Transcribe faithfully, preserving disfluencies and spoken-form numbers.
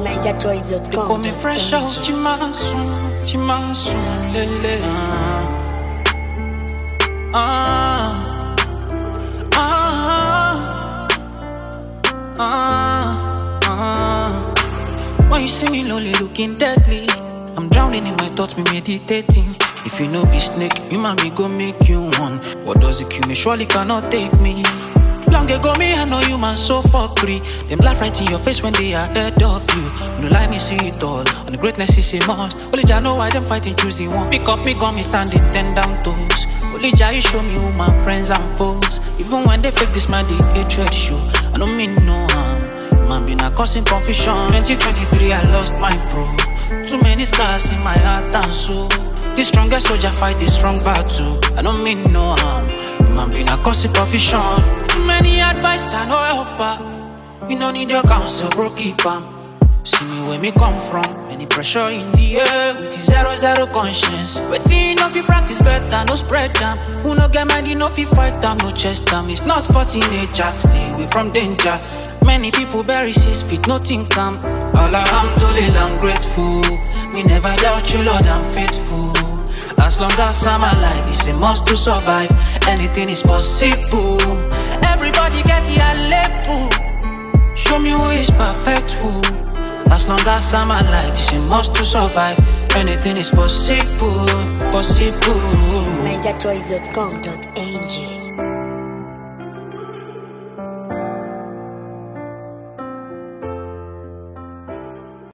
Niger Choice dot com. They call me fresh out, Chimasu, Chimasu, Lele. Ah, ah, ah, ah, ah. When you see me lonely, looking deadly, I'm drowning in my thoughts, me meditating. If you know be snake, you man me go make you one. What does it kill me? Surely cannot take me. Long ago me, I know you man so fuckery. Them laugh right in your face when they are ahead of you. You know like me see it all, and the greatness is a must. Only Jah know why them fighting choosing one. Pick up me gun, me standing ten down toes. Only Jah you show me who my friends and foes. Even when they fake this man, they hatred show. I don't mean no harm. Man been a causing confusion. twenty twenty-three I lost my bro. Too many scars in my heart and soul. The strongest soldier fight this strong battle. I don't mean no harm. Man been a causing confusion. Too many advice and no helper. We no need your counsel, bro, keep am. See me where me come from. Any pressure in the air with the zero zero conscience. Waiting if you practice better, no spread them. Who no get mind, no fi fight them, no chest them. It's not for teenager, stay away from danger. Many people bury six feet, nothing come. All alhamdulillah, I'm grateful. Me never doubt you, Lord, I'm faithful. As long as I'm alive, it's a must to survive. Anything is possible. Everybody get your level. Show me who is perfect, who. As long as I'm alive, it's a must to survive. Anything is possible, possible. Niger Choice dot com dot N G